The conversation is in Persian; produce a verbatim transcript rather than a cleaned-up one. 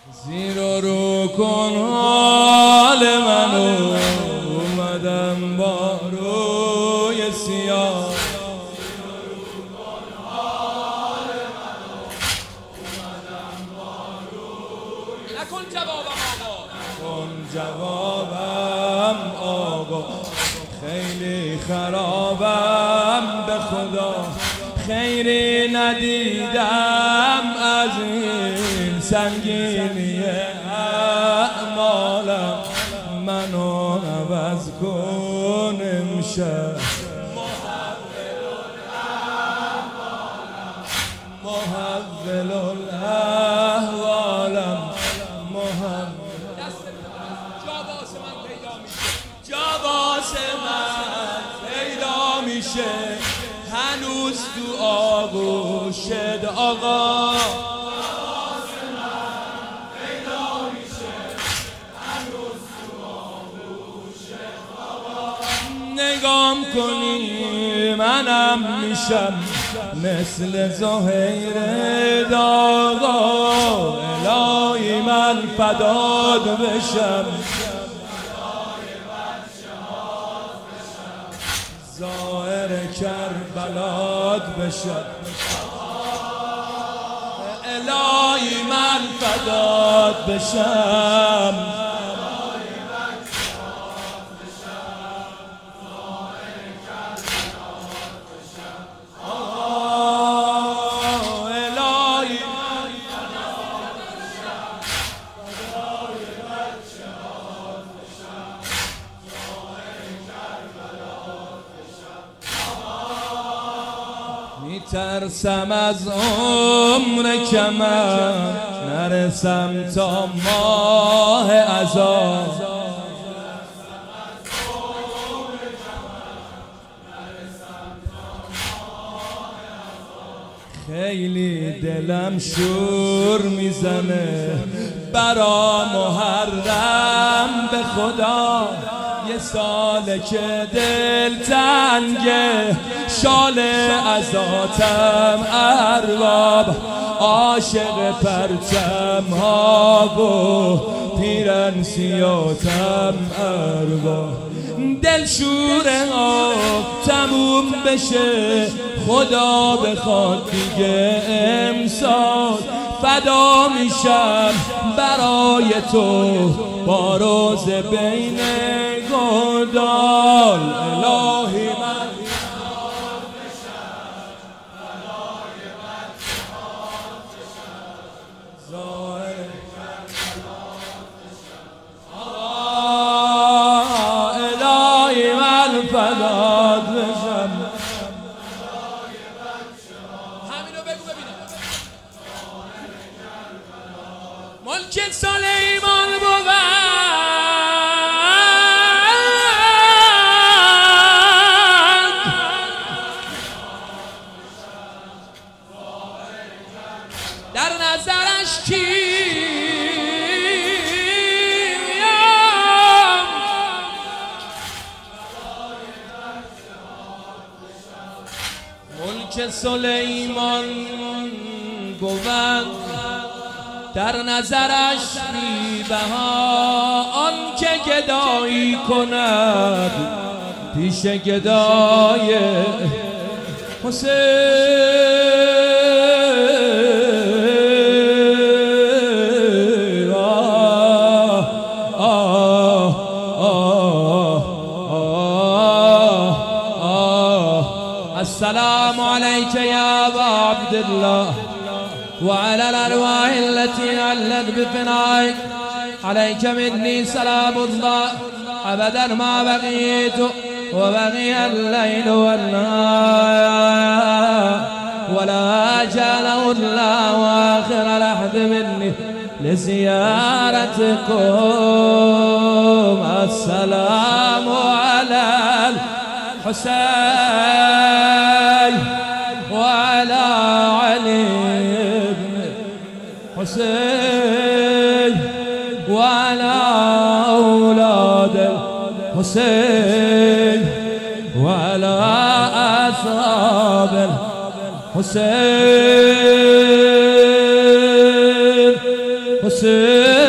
زیر و رو کن حال منو، اومدم با روی سیاه. زیر و رو کن حال منو، اومدم با روی سیاه. نکن جوابم آقا، نکن جوابم آقا. خیلی خرابم به خدا، خیری ندیدم از این سنگینی اعمالم. منو عوض کن امشب، محول الاحوالم، محول الاحوالم، محول. جا واسه من پیدا میشه، جا واسه من پیدا میشه، هنوز تو آغوشت آقا. نگام کنی منم میشم مثل زهیر داغا. الهی من فداد بشم، ظاهر کربلات بشم. الهی من فداد بشم، ترسم از عمر کمم نرسم تا ماه عذاب. خیلی دلم شور میزنه برا محرم به خدا. یه ساله که دل تنگه، شال ازاتم ارباب، عاشق پرچم ها و پیرن سیاتم ارباب. دل شوره ها تموم بشه، خدا بخواد دیگه امسال فدا میشم برای تو با روز بین گودال. الهی من الهی من فداد بشم. همینو بگو ببینم. ملک سلیمان بود در نظرش کیم، ملک سلیمان بود در نظرش بی بها. آن که گدایی کند پیش گدای حسین. السلام عليك يا أبا عبد الله وعلى الأرواح التي علت بفنائك. عليك مني سلام الله أبدا ما بقيت وبقي الليل والنهار، ولا جعله الله آخر لحظ مني لزيارتكم. السلام على الحسين وعلى علي بن حسين وعلى أولاد الحسين وعلى أصحاب الحسين. نفسي